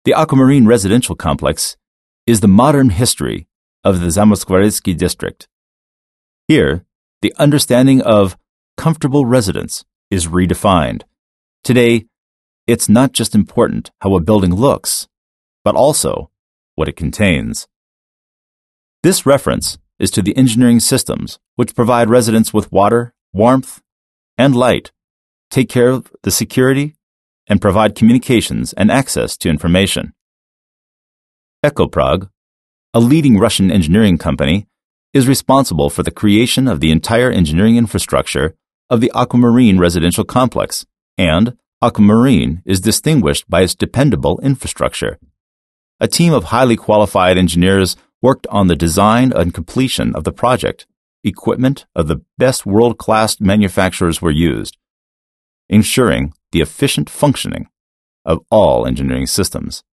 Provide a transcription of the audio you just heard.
The Aquamarine Residential Complex is the modern history of the Zamoskvoretzky district. Here, the understanding of comfortable residence is redefined. Today, it's not just important how a building looks, but also what it contains. This reference is to the engineering systems which provide residents with water, warmth, and light, take care of the security, and provide communications and access to information. Ekoprog, a leading Russian engineering company, is responsible for the creation of the entire engineering infrastructure of the Aquamarine Residential Complex, and Aquamarine is distinguished by its dependable infrastructure. A team of highly qualified engineers worked on the design and completion of the project. Equipment of the best world-class manufacturers were used, ensuring the efficient functioning of all engineering systems.